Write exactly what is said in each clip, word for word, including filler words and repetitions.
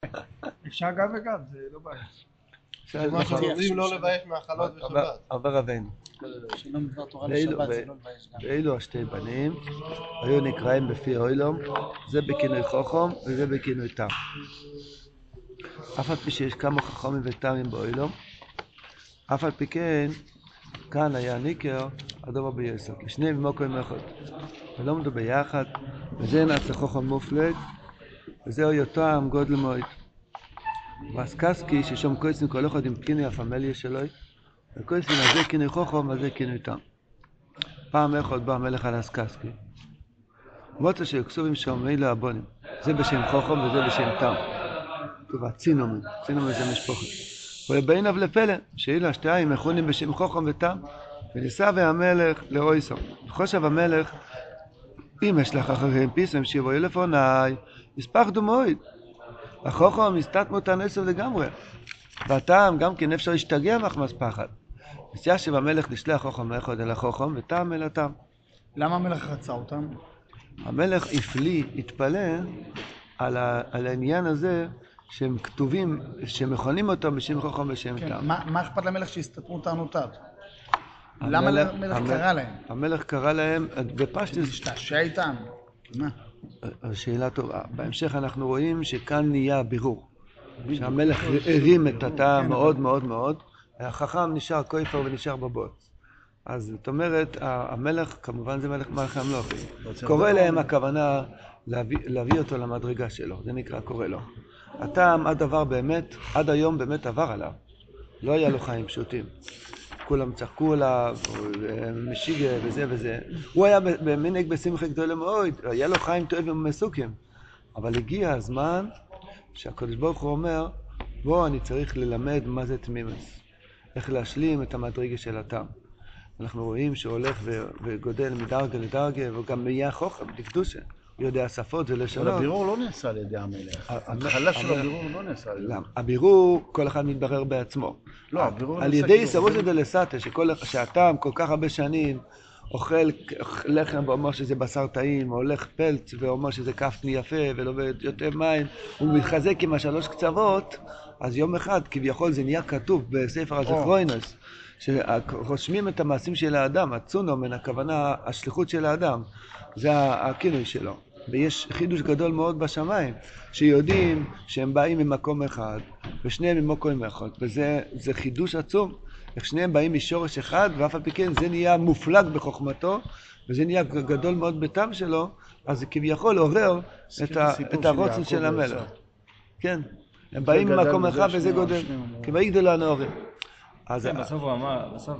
אפשר גם וגם, זה לא בעיה. כמו שאומרים לא לבייש מאכלות בשבת. אבר רבנו. שלום דבר תורה לשבת, זה לא לבייש גם. ואלו השתי בנים, היו נקראים בפי אוילום, זה בכינוי חוכם וזה בכינוי תם. אף על פי שיש כמה חכמים ותמים באוילום, אף על פי כן, כאן היה ניקר, הדובר ביסוד, לשניהם במוקרים אחד. ולומדו ביחד, וזה נעשה חוכם מופלג, וזהו יותם גודל מועד. והסקסקי ששום קויסים כל אחד עם כינוי הפמליה שלו, וקויסים הזה כינוי חוכם וזה כינוי תם. פעם אחד בא המלך על הסקסקי. מוצא שיקסובים שם אילו הבונים, זה בשם חוכם וזה בשם תם. טובה, צינומן, צינומן זה משפוחת. ובעיניו לפלא, שאילו השתיים מכונים בשם חוכם ותם, וניסה והמלך לאויסו. וחושב המלך, אם יש לך אחריהם פיסם שיבואו לפוני, מספח דומוid. החוכם הסתתמו את הנסף לגמרי. והטעם גם כן אפשר להשתגע מחמס פחד. ושישב המלך לשלח חוכם אחד אל החוכם וטעם אל הטעם. למה המלך רצה אותם? המלך הפליא, התפלא על, ה, על העניין הזה שהם כתובים, שמכונים אותם בשם חוכם ושם כן, טעם. מה, מה אכפת למלך שהסתתמו טענותיו? למה המלך קרא להם? המלך קרא להם, בפשטוס... להשתעשע איתם? מה? שאלה טובה. בהמשך אנחנו רואים שכאן נהיה בירור. שהמלך הרים את הטעם מאוד מאוד מאוד, החכם נשאר כופר ונשאר בבוץ. אז זאת אומרת, המלך, כמובן זה מלך מלכי המלוכים. קורא להם הכוונה להביא, להביא אותו למדרגה שלו, זה נקרא קורא לו. הטעם עד עבר באמת, עד היום באמת עבר עליו. לא היה לו חיים פשוטים. כולם צחקו עליו, משיגה וזה וזה. הוא היה במנהג בשמחה גדולה מאוד, היה לו חיים טובים ומסוקים. אבל הגיע הזמן שהקדוש ברוך הוא אומר, בוא, אני צריך ללמד מה זה תמימוס. איך להשלים את המדרגה של הטעם. אנחנו רואים שהוא הולך וגודל מדרגה לדרגה, והוא גם נהיה חוכם, לקדושה. הוא יודע שפות ולשונות. אבל הבירור לא נעשה על ידי המלך. ההתחלה של הבירור לא נעשה על ידי. הבירור, כל אחד מתברר בעצמו. לא, הבירור על ידי סבוס דלסתא, שהטעם כל כך הרבה שנים אוכל לחם ואומר שזה בשר טעים, או הולך פלץ ואומר שזה כפתני יפה ולא יותר מים, הוא מתחזק עם השלוש קצוות, אז יום אחד כביכול זה נהיה כתוב בספר הזכרוינוס, שרושמים את המעשים של האדם, הצונומן, הכוונה, השליחות של האדם, זה הכינוי שלו. ויש חידוש גדול מאוד בשמיים, שיודעים שהם באים ממקום אחד, ושניהם ממקום אחד, וזה זה חידוש עצום, איך שניהם באים משורש אחד, ואף על פי כן זה נהיה מופלג בחוכמתו, וזה נהיה גדול מאוד בטעם שלו, אז זה כביכול עורר את, ה, את הרוצן של המלך. כן, הם באים ממקום אחד וזה גודל, כבאי גדולה הנעורים. כן, בסוף הוא אמר, בסוף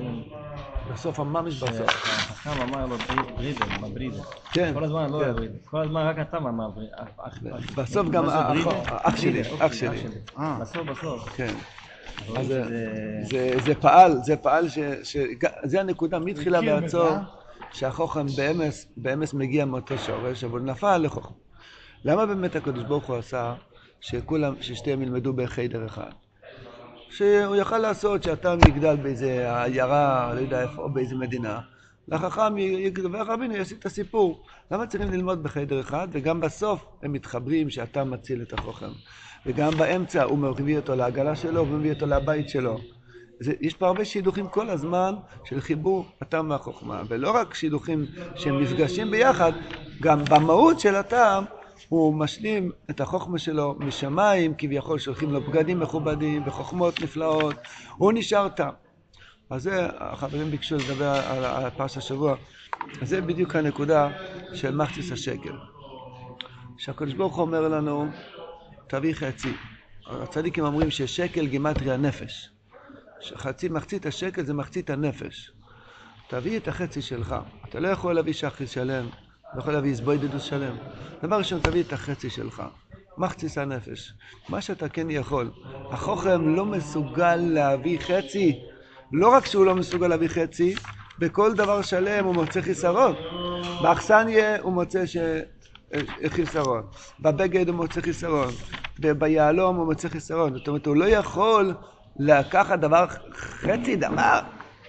בסוף הממש בסוף. החכם אמר לו ברידה, מה ברידה. כן. כל הזמן לא היה ברידה. כל הזמן רק אתה אמר ברידה. בסוף גם אח שלי, אח שלי. בסוף, בסוף. כן. אז זה פעל, זה פעל ש... זה הנקודה מתחילה בעצור, שהחוכם באמס מגיע מאותו שורש, אבל נפל לחוכם. למה באמת הקדוש ברוך הוא עשה שכולם, ששתיהם ילמדו בחדר אחד? שהוא יכל לעשות שאתה מגדל באיזה עיירה, לא יודע איפה, או באיזה מדינה, לחכם יגדבר רבינו יעשי את הסיפור. למה צריכים ללמוד בחדר אחד? וגם בסוף הם מתחברים שאתה מציל את החוכם. וגם באמצע הוא מביא אותו לעגלה שלו, הוא מביא אותו לבית שלו. זה, יש פה הרבה שידוכים כל הזמן של חיבור הטעם והחוכמה, ולא רק שידוכים שהם נפגשים ביחד, גם במהות של הטעם, הוא משלים את החוכמה שלו משמיים, כביכול שולחים לו בגדים מכובדים וחוכמות נפלאות, הוא נשאר טעם. אז זה, החברים ביקשו לדבר על, על פרשת השבוע, אז זה בדיוק הנקודה של מחציס השקל. שהקדוש ברוך הוא אומר לנו, תביא חצי. הצדיקים אומרים ששקל גימטריה נפש. שחצי, מחצית השקל זה מחצית הנפש. תביא את החצי שלך. אתה לא יכול להביא שחי שלם, לא יכול להביא זבוידדוס שלם. דבר ראשון, תביא את החצי שלך. מחציס הנפש. מה שאתה כן יכול. החוכם לא מסוגל להביא חצי. לא רק שהוא לא מסוגל להביא חצי, בכל דבר שלם הוא מוצא חיסרון. באכסניה הוא מוצא ש... חיסרון. בבגד הוא מוצא חיסרון. ביהלום הוא מוצא חיסרון. זאת אומרת, הוא לא יכול לקחת דבר חצי דבר.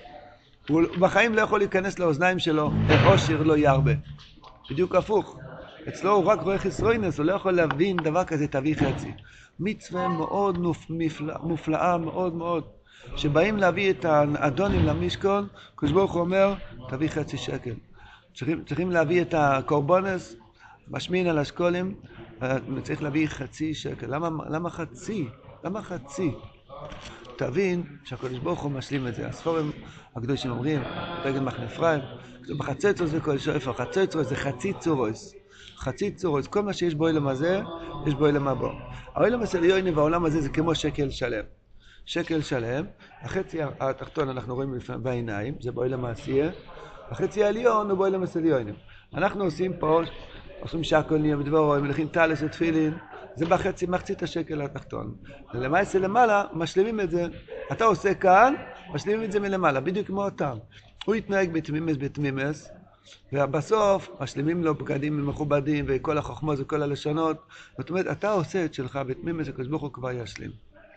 הוא בחיים לא יכול להיכנס לאוזניים שלו, עושר לא ירבה. בדיוק הפוך. אצלו הוא רק רואה חסרונס, הוא לא יכול להבין דבר כזה תביא חצי. מצווה מאוד מופלאה, מופלאה מאוד מאוד. שבאים להביא את האדונים למשכון, הקדוש ברוך הוא אומר, תביא חצי שקל. צריכים, צריכים להביא את הקורבנס, משמין על השקולים, צריך להביא חצי שקל. למה, למה חצי? למה חצי? תבין שהקדוש ברוך הוא משלים את זה. הספורים הקדושים אומרים, רגל מחנפריים, בחצוצרוס זה כל שואף, החצוצרוס זה חצי צורוס. חצי צורוס, כל מה שיש בעולם הזה, יש בעולם הבא. העולם הסליוני והעולם הזה זה כמו שקל שלם. שקל שלם, החצי התחתון אנחנו רואים בעיניים, זה בעולם העשייה, החצי העליון הוא בעולם הסליוני. אנחנו עושים פה, עושים שקונים ודבורים, מלכים טלס ותפילין, זה בחצי, מחצית השקל התחתון. ולמעשה למעלה, משלימים את זה. אתה עושה כאן, משלימים את זה מלמעלה, בדיוק כמו אותם. הוא יתנהג בתמימס בתמימס, ובסוף משלימים לו בגדים מכובדים, וכל החוכמות וכל הלשונות. זאת אומרת, אתה עושה את שלך בתמימס, הקדוש ברוך הוא כבר ישלים.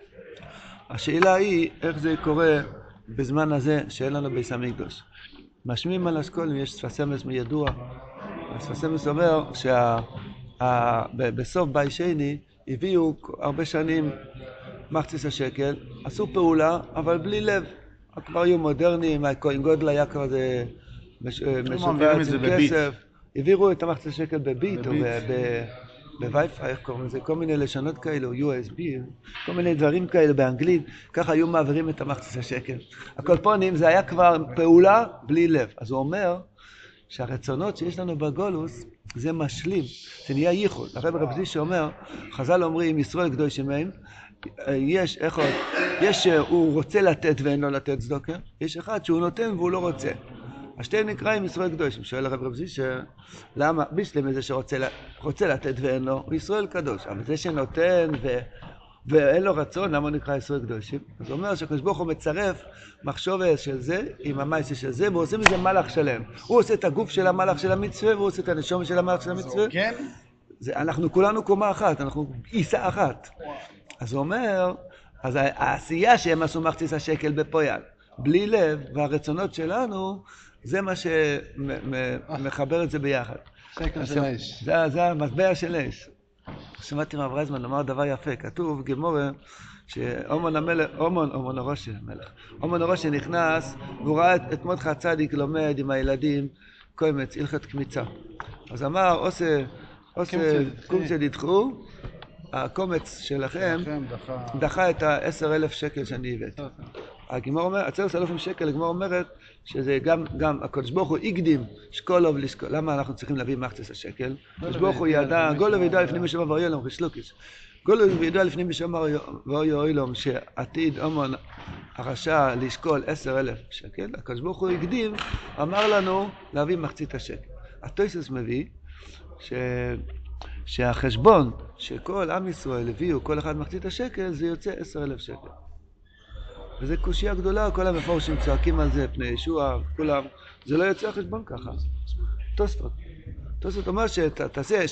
השאלה היא, איך זה קורה בזמן הזה שאין לנו בית המקדש. משמיעים על אשכולים, יש שפת אמס מידוע. השפת אמס אומר שבסוף בית שני הביאו הרבה שנים מחצית השקל, עשו פעולה, אבל בלי לב. כבר היו מודרניים, הכהן גודל היה כבר זה משופץ עם כסף. העבירו את המחצית השקל בביט או בווי-פיי, איך קוראים לזה, כל מיני לשונות כאלו, יו אס בי, כל מיני דברים כאלו באנגלית, ככה היו מעבירים את המחצית השקל. הקולפונים זה היה כבר פעולה בלי לב. אז הוא אומר שהרצונות שיש לנו בגולוס זה משלים, זה נהיה ייחוד. הרב רב זיש שאומר, חז"ל אומרים, ישראל קדושים הם, יש, איך עוד, יש שהוא רוצה לתת ואין לו לתת צדוקה, יש אחד שהוא נותן והוא לא רוצה. השתיים נקראים ישראל קדושים. שואל הרב רב זיש, למה? בשלם זה שרוצה רוצה לתת ואין לו, הוא ישראל קדוש. אבל זה שנותן ו... ואין לו רצון, למה הוא נקרא ישראל קדושים? אז הוא אומר שהקדוש ברוך הוא מצרף מחשוב של זה עם המעשה של זה, והוא עושה מזה מלאך שלם. הוא עושה את הגוף של המלאך של המצווה, והוא עושה את הנשום של המלאך של המצווה. כן? זה, אנחנו כולנו קומה אחת, אנחנו עיסה אחת. אז הוא אומר, אז העשייה שהם עשו מחצית השקל בפועל, בלי לב, והרצונות שלנו, זה מה שמחבר את זה ביחד. שקל של אש. זה, זה המטבע של אש. שמעתי מהרב רייזמן לומר דבר יפה, כתוב גמורה שאומון המלך, אומון, אומון הראשי המלך, אומון הראשי נכנס והוא ראה את, את מרדכי הצדיק לומד עם הילדים קומץ, הלכת קמיצה. אז אמר, עושה, עושה קומצה דדחו, הקומץ שלכם דחה את העשר אלף שקל שאני הבאתי. הגמור אומר, עשרת אלפים שקל, הגמור אומרת שזה גם, גם הקדוש ברוך הוא הקדים שקולוב לשקול. למה אנחנו צריכים להביא מחצית השקל? הקדוש ברוך הוא ידע, גולוב ידע לפני משום ואוי אלום, חשלוקיש. גולוב ידע לפני משום ואוי אלום, שעתיד אומון הרשע לשקול עשר אלף שקל, הקדוש ברוך הוא הקדים, אמר לנו להביא מחצית השקל. התוספות מביא ש... שהחשבון שכל עם ישראל הביאו כל אחד מחצית השקל, זה יוצא עשר אלף שקל. וזו קושיה גדולה, כל המפורשים צועקים על זה, פני ישוע, כולם, זה לא יוצא החשבון ככה. תוספות. תוספות אומר שתעשה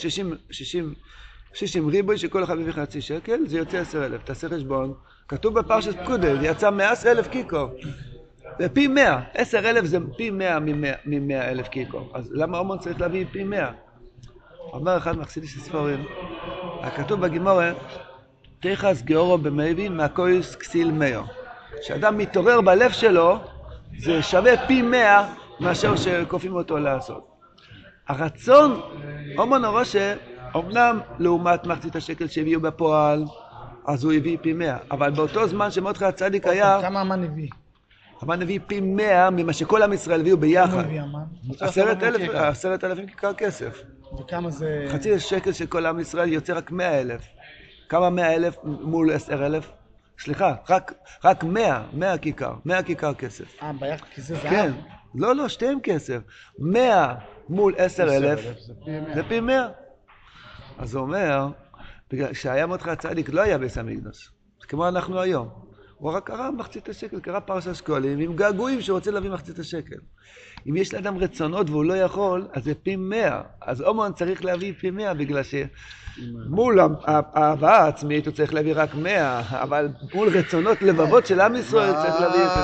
שישים ריבוי שכל אחד מביא חצי שקל, זה יוצא עשר אלף. תעשה חשבון, כתוב בפרשת פקודה, זה יצא מאה אלף קיקו. זה פי מאה, עשר אלף זה פי מאה ממאה אלף קיקו. אז למה אומון צריך להביא פי מאה? אומר אחד מחסידי של ספרים, הכתוב בגימורה, תיחס גאורו במבין מהקויס כסיל מאו. כשאדם מתעורר בלב שלו, זה שווה פי מאה מאשר שקופים אותו לעשות. הרצון, אומון הראשה, אמנם לעומת מחצית השקל שהביאו בפועל, אז הוא הביא פי מאה. אבל באותו זמן שמרדכי הצדיק היה... כמה המן הביא? המן הביא פי מאה ממה שכל עם ישראל הביאו ביחד. כמה הביא המן? עשרת אלפים כיכר כסף. וכמה זה... חצי השקל של כל עם ישראל יוצא רק מאה אלף. כמה מאה אלף מול עשר אלף? סליחה, רק, רק מאה, מאה כיכר, מאה כיכר כסף. אה, ביחד כזה זהב? כן, לא, לא, שתיהם כסף. מאה מול עשר אלף, זה פי מאה. אז הוא אומר, בגלל שהיה מרדכי הצדיק לא היה בית המקדש, כמו אנחנו היום. הוא רק קרא מחצית השקל, קרא פרשת שקלים, עם געגועים שרוצה להביא מחצית השקל. אם יש לאדם רצונות והוא לא יכול, אז זה פי מאה. אז אומון צריך להביא פי מאה, בגלל שמול ההבאה העצמית הוא צריך להביא רק מאה, אבל מול רצונות לבבות של עם ישראל צריך להביא פי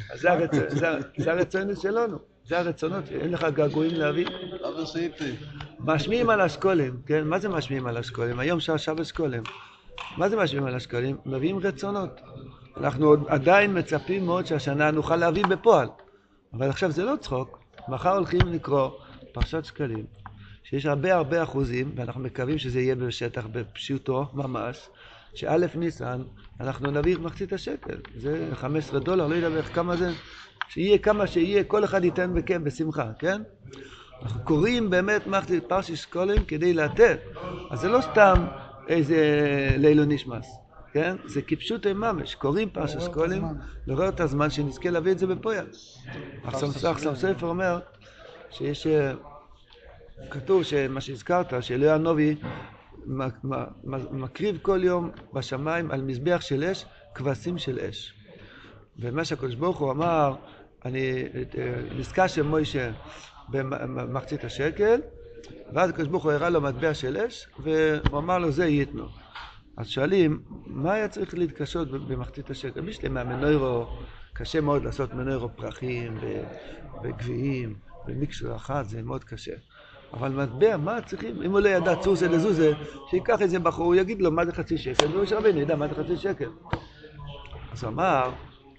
מאה. זה הרצונות שלנו, זה הרצונות, אין לך געגועים להביא. אבא סייפי. משמיעים על אשכולים, כן? מה זה משמיעים על אשכולים? היום שעה אשכולים. מה זה משמיעים על אשכולים? מביאים רצונות. אנחנו עוד עדיין מצפים מאוד שהשנה נוכל להביא בפועל. אבל עכשיו זה לא צחוק. מחר הולכים לקרוא פרשת שקלים, שיש הרבה הרבה אחוזים, ואנחנו מקווים שזה יהיה בשטח בפשוטו ממש, שא' ניסן אנחנו נביא מחצית השקל. זה חמישה עשר דולר, לא יודע איך כמה זה, שיהיה כמה שיהיה, כל אחד ייתן בכיף, בשמחה, כן? אנחנו קוראים באמת מחצית פרשת שקלים כדי לתת. אז זה לא סתם איזה לילה נשמס, כן? זה כפשוט ממש, קוראים פרשת שקלים, לראות את הזמן שנזכה להביא את זה בפועל. החסם ספר אומר שיש, כתוב שמה שהזכרת, שאלוהי הנובי מקריב כל יום בשמיים על מזבח של אש, כבשים של אש. ומה שהקדוש ברוך הוא אמר, אני נזכר של מוישה במחצית השקל, ואז הקדוש ברוך הוא הראה לו מטבע של אש, והוא אמר לו זה ייתנו. אז שואלים, מה היה צריך להתקשות במחצית השקל? בשביל מהמנוירו, קשה מאוד לעשות מנוירו פרחים וגביעים ומיקסו אחת, זה מאוד קשה. אבל מטבע, מה צריכים? אם הוא לא ידע צור זה לזוזה, שיקח איזה בחור, הוא יגיד לו מה זה חצי שקל, והוא שרבנו ידע מה זה חצי שקל. אז הוא אמר,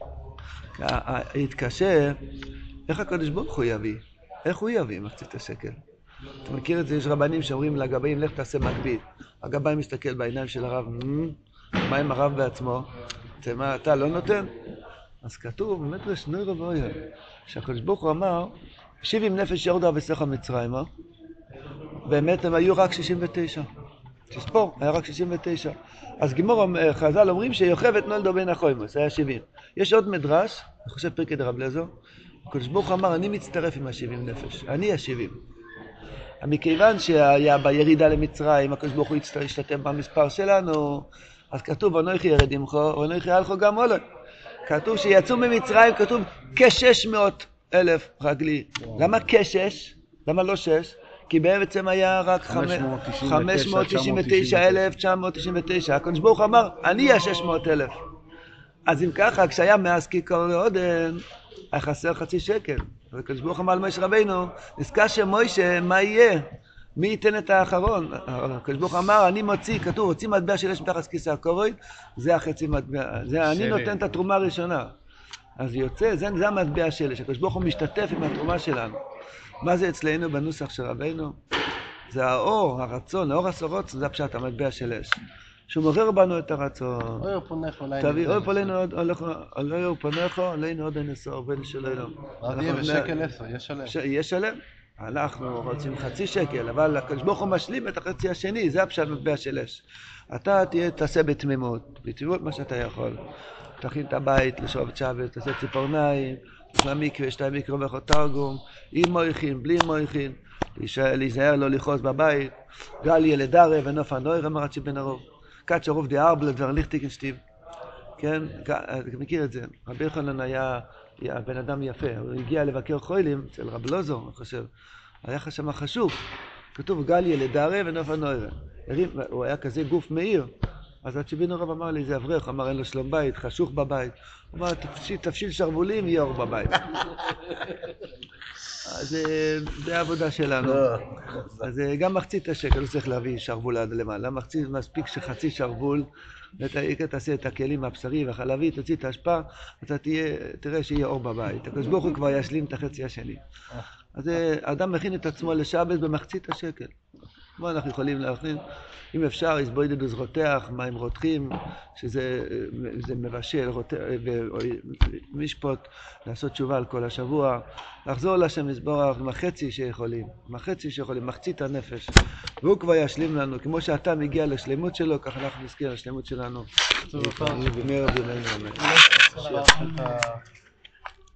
התקשה, איך הקדוש ברוך הוא יביא? איך הוא יביא מחצית השקל? אתה מכיר את זה? יש רבנים שאומרים לגבאים, לך תעשה מקביל. הגבאי מסתכל בעיניים של הרב, מה עם הרב בעצמו? מה, אתה לא נותן? אז כתוב, באמת רשנוי רבויה, שהקדוש ברוך הוא אמר, שבעים נפש ירדה וסך המצרים, אה? באמת הם היו רק שישים ותשע. תספור, היה רק שישים ותשע. אז גימור חז"ל אומרים שיוכבד נולדו בין החוימוס, היה שבעים. יש עוד מדרש, אני חושב פרקי דרב אליעזר, הקדוש ברוך הוא אמר, אני מצטרף עם ה-שבעים נפש, אני ה-שבעים. מכיוון שהיה בירידה למצרים, הקדוש ברוך הוא השתתף במספר שלנו, אז כתוב, אנוכי ירד עמך, ואנוכי הלכו גם עולו. כתוב שיצאו ממצרים, כתוב כשש מאות אלף רגלי. למה כשש? למה לא שש? כי בעצם היה רק חמש מאות תשעים ותשע אלף תשע מאות תשעים ותשע. הקדוש ברוך הוא אמר, אני ה-שש מאות אלף. אז אם ככה, כשהיה מאז כיכר לעודן, היה חסר חצי שקל. הקדוש ברוך הוא אמר למשה רבינו, נזכר שמוישה, מה יהיה? מי ייתן את האחרון? הקדוש ברוך הוא אמר, אני מוציא, כתוב, הוציא מטבע של אש מתחת כיסא הכובד, זה החצי מטבע, זה אני נותן את התרומה הראשונה. אז יוצא, זה, זה המטבע של אש, הקדוש ברוך הוא משתתף עם התרומה שלנו. מה זה אצלנו בנוסח של רבינו? זה האור, הרצון, האור הסורוץ, זה הפשט, המטבע של אש. שהוא מעורר בנו את הרצון. אוי פונך אולי. תביא, אוי פונך, עלינו עוד הנסור, בן שלנו. רבי יהיה בשקל איפה, יש שלם. יש שלם. אנחנו רוצים חצי שקל, אבל הקדוש ברוך הוא משלים את החצי השני, זה הפשט מטבע של אש. אתה תהיה, תעשה בתמימות, בתמימות מה שאתה יכול. תכין את הבית, לשוב שבת, תעשה ציפורניים, תשמע מקווה, שתי מקווה ואחות תרגום, עם מויכין, בלי מויכין, להיזהר לא לכעוס בבית, גל ילד ערב ונוף הנויר, אמר עד שבן הרוב. קאץ' הרוב די ארבלד והרליכטיק שטיב. כן, אתה מכיר את זה. רבי יוחנן היה בן אדם יפה, הוא הגיע לבקר חוילים אצל רב לוזו, אני חושב. היה שם חשוב. כתוב גל ילד ערב ונוף הנויר. הוא היה כזה גוף מאיר. אז עד שבן הרוב אמר לי, זה אברך, אמר אין לו שלום בית, חשוך בבית. הוא אמר, תפשיל שרבולים, יהיה אור בבית. אז זה העבודה שלנו. אז גם מחצית השקל, לא צריך להביא שרוול עד למעלה. מחצית מספיק שחצי שרוול, ותעשה את הכלים הבשרי והחלבי, תוציא את ההשפעה, אתה תראה שיהיה אור בבית. הקדוש ברוך הוא כבר ישלים את החצי השני. אז האדם מכין את עצמו לשבת במחצית השקל. מה אנחנו יכולים להכין? אם אפשר, יסבוידדו זרותח, מים רותחים, שזה מבשל, משפוט, לעשות תשובה על כל השבוע, לחזור לשם יסבורך עם החצי שיכולים, עם החצי שיכולים, מחצית הנפש, והוא כבר ישלים לנו, כמו שאתה מגיע לשלמות שלו, ככה אנחנו נזכיר לשלמות שלנו. במהרה בימינו אמן.